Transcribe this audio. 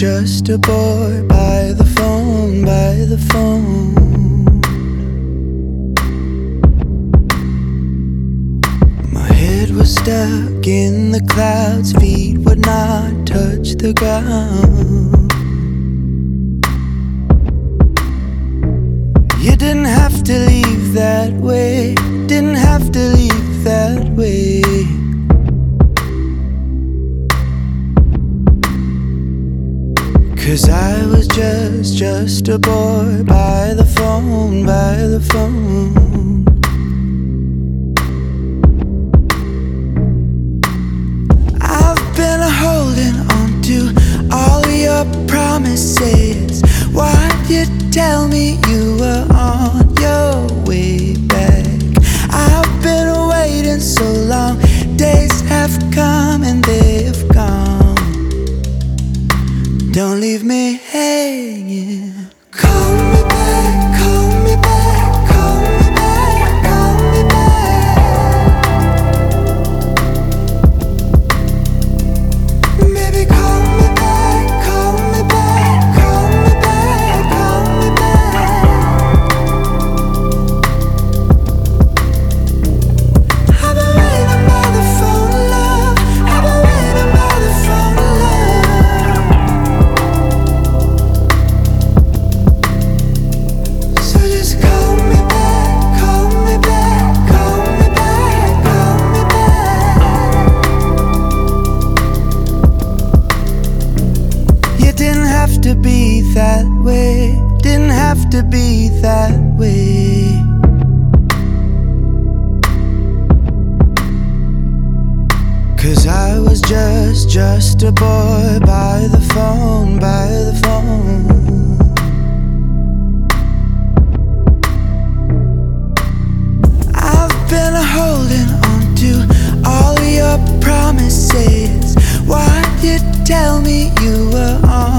just a boy by the phone, by the phone. My head was stuck in the clouds, feet would not touch the ground. You didn't have to leave that way, didn't have to leave that way. Cause I was just a boy by the phone, by the phone. I've been holding on to all your promises. Why'd you tell me you were on your way back? I've been waiting so long, days have come and they've gone. Don't leave me hanging. Call me back, call me back, call me back, call me back. Baby, call me back, call me back, call me back, call me back. I've been waiting by the phone, love. I've been waiting by the phone, love. To be that way, didn't have to be that way. Cause I was just a boy by the phone, by the phone. I've been holding on to all your promises. Why'd you tell me you were on